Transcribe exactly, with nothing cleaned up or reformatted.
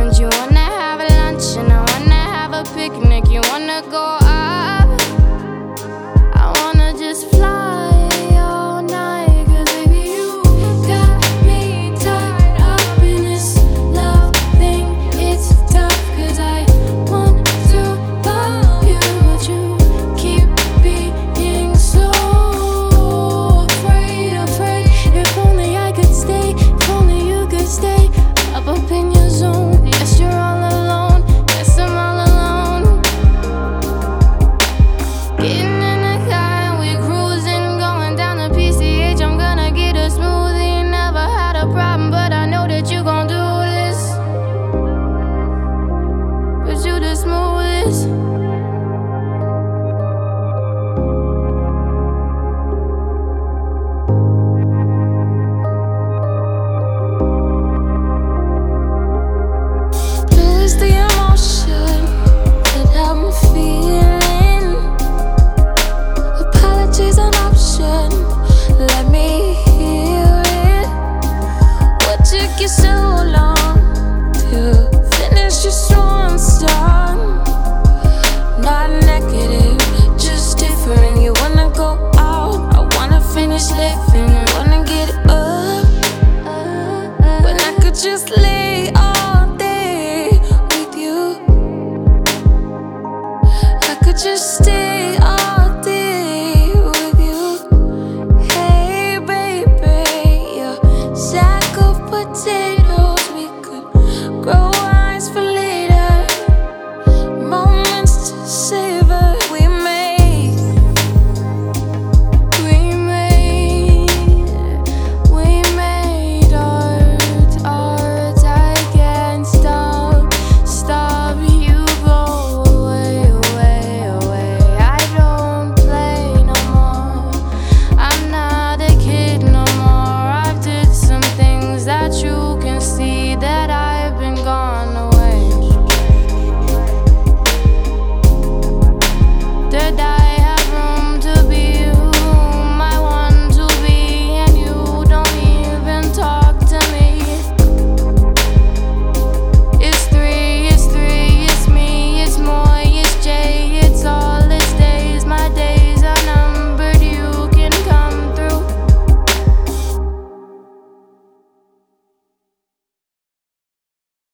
weekend you wanna have a lunch and I wanna have a picnic. You wanna go up, I wanna just fly all night. Cause baby you got me tied up in this love thing. It's tough cause I want to love you, but you keep being so afraid, afraid. If only I could stay, if only you could stay up up in your zone. Yes, you're all alone, yes, I'm all alone. Getting in the car and we cruising, going down the P C H. I'm gonna get a smoothie. Never had a problem, but I know that you gon' do this. But you the smoothest. Who is the